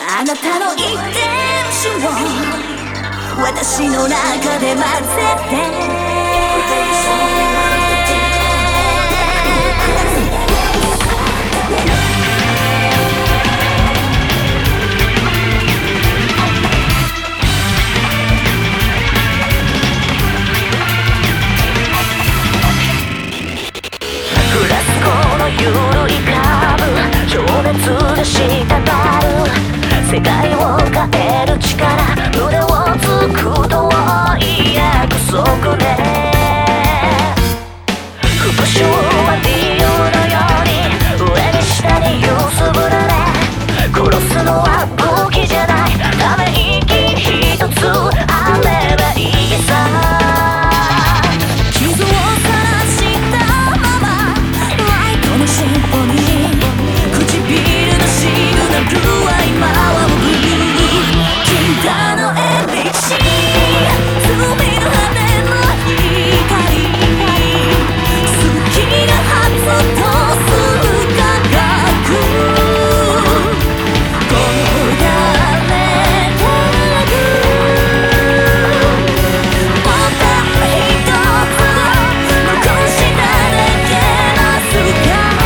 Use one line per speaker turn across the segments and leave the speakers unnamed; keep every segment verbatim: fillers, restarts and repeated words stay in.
あなたの遺伝子を私の中で混ぜてフラスコのゆるいカーブ情熱が滴る世界を変える力胸をつくとい約束ね復讐は理由のように上に下に揺すぶられ殺すのは武器じゃないため息一つあればいいさ傷を晒したままライトのシンフォニー唇のシグナルは今はブルー禁断のエリクシー罪の羽の光好きが発動する科学こだれたくボタン一つ残しただけの姿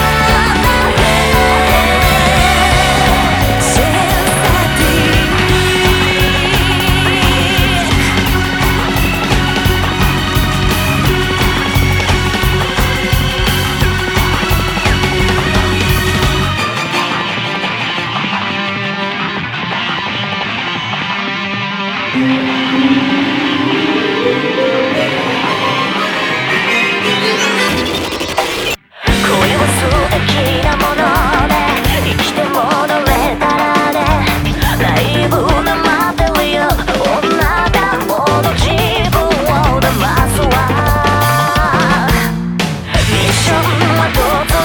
シェルサティ恋は素敵なもので生きて戻れたらねナイーブなマテリアル女がもの自分を騙すわミッションは突